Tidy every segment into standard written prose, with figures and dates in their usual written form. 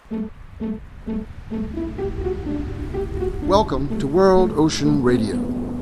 Welcome to World Ocean Radio.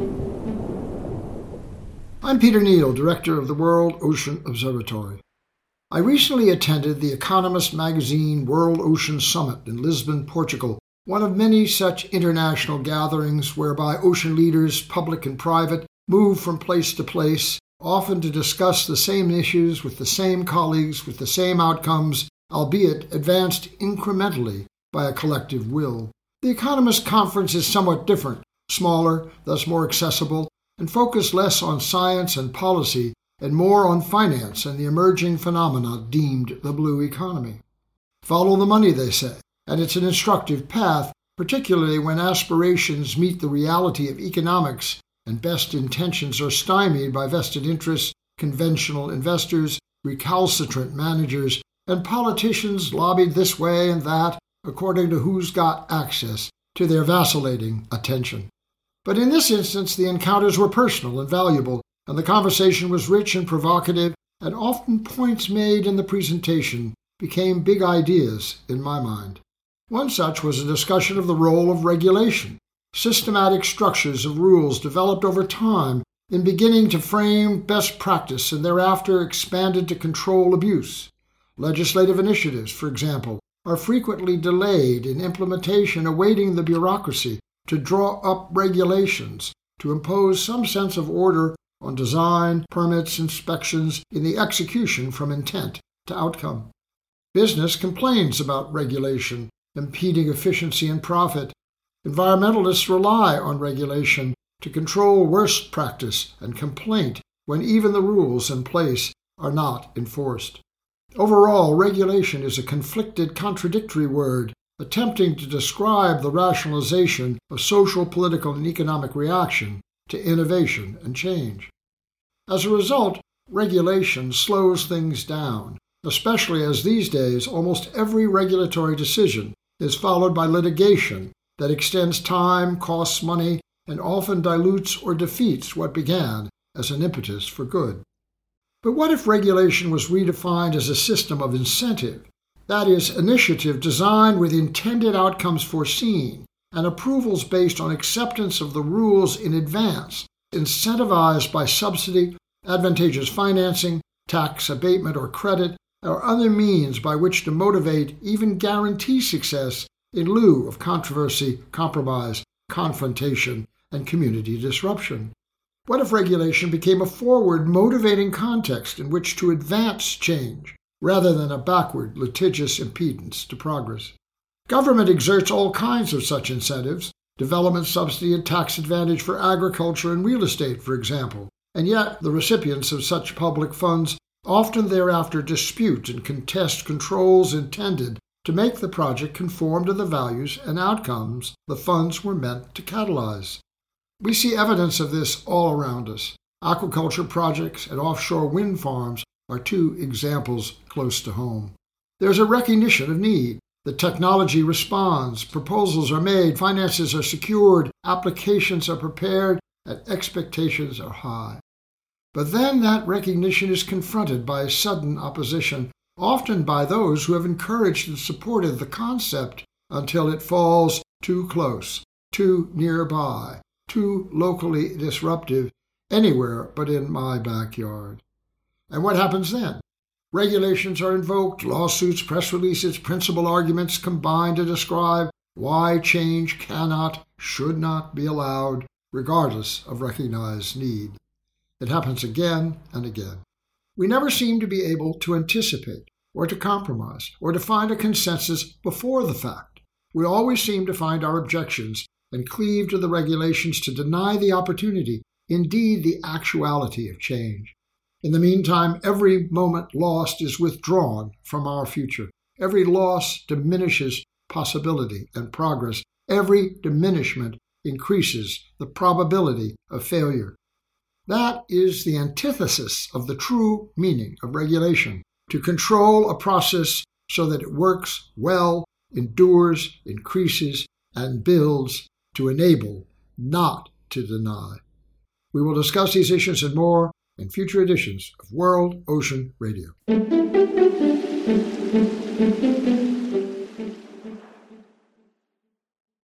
I'm Peter Neal, Director of the World Ocean Observatory. I recently attended the Economist magazine World Ocean Summit in Lisbon, Portugal, one of many such international gatherings whereby ocean leaders, public and private, move from place to place, often to discuss the same issues with the same colleagues with the same outcomes, albeit advanced incrementally by a collective will. The Economist Conference is somewhat different, smaller, thus more accessible, and focused less on science and policy and more on finance and the emerging phenomena deemed the blue economy. Follow the money, they say, and it's an instructive path, particularly when aspirations meet the reality of economics and best intentions are stymied by vested interests, conventional investors, recalcitrant managers, and politicians lobbied this way and that according to who's got access to their vacillating attention. But in this instance, the encounters were personal and valuable, and the conversation was rich and provocative, and often points made in the presentation became big ideas in my mind. One such was a discussion of the role of regulation, systematic structures of rules developed over time in beginning to frame best practice and thereafter expanded to control abuse. Legislative initiatives, for example, are frequently delayed in implementation, awaiting the bureaucracy to draw up regulations to impose some sense of order on design, permits, inspections, in the execution from intent to outcome. Business complains about regulation, impeding efficiency and profit. Environmentalists rely on regulation to control worst practice and complaint when even the rules in place are not enforced. Overall, regulation is a conflicted, contradictory word, attempting to describe the rationalization of social, political, and economic reaction to innovation and change. As a result, regulation slows things down, especially as these days almost every regulatory decision is followed by litigation that extends time, costs money, and often dilutes or defeats what began as an impetus for good. But what if regulation was redefined as a system of incentive, that is, initiative designed with intended outcomes foreseen, and approvals based on acceptance of the rules in advance, incentivized by subsidy, advantageous financing, tax abatement or credit, or other means by which to motivate, even guarantee success in lieu of controversy, compromise, confrontation, and community disruption? What if regulation became a forward, motivating context in which to advance change, rather than a backward, litigious impedance to progress? Government exerts all kinds of such incentives, development subsidy and tax advantage for agriculture and real estate, for example, and yet the recipients of such public funds often thereafter dispute and contest controls intended to make the project conform to the values and outcomes the funds were meant to catalyze. We see evidence of this all around us. Aquaculture projects and offshore wind farms are two examples close to home. There's a recognition of need. The technology responds, proposals are made, finances are secured, applications are prepared, and expectations are high. But then that recognition is confronted by sudden opposition, often by those who have encouraged and supported the concept until it falls too close, too nearby, too locally disruptive, anywhere but in my backyard. And what happens then? Regulations are invoked, lawsuits, press releases, principal arguments combined to describe why change cannot, should not be allowed, regardless of recognized need. It happens again and again. We never seem to be able to anticipate, or to compromise, or to find a consensus before the fact. We always seem to find our objections and cleave to the regulations to deny the opportunity, indeed the actuality of change. In the meantime, every moment lost is withdrawn from our future. Every loss diminishes possibility and progress. Every diminishment increases the probability of failure. That is the antithesis of the true meaning of regulation, to control a process so that it works well, endures, increases, and builds, to enable, not to deny. We will discuss these issues and more in future editions of World Ocean Radio.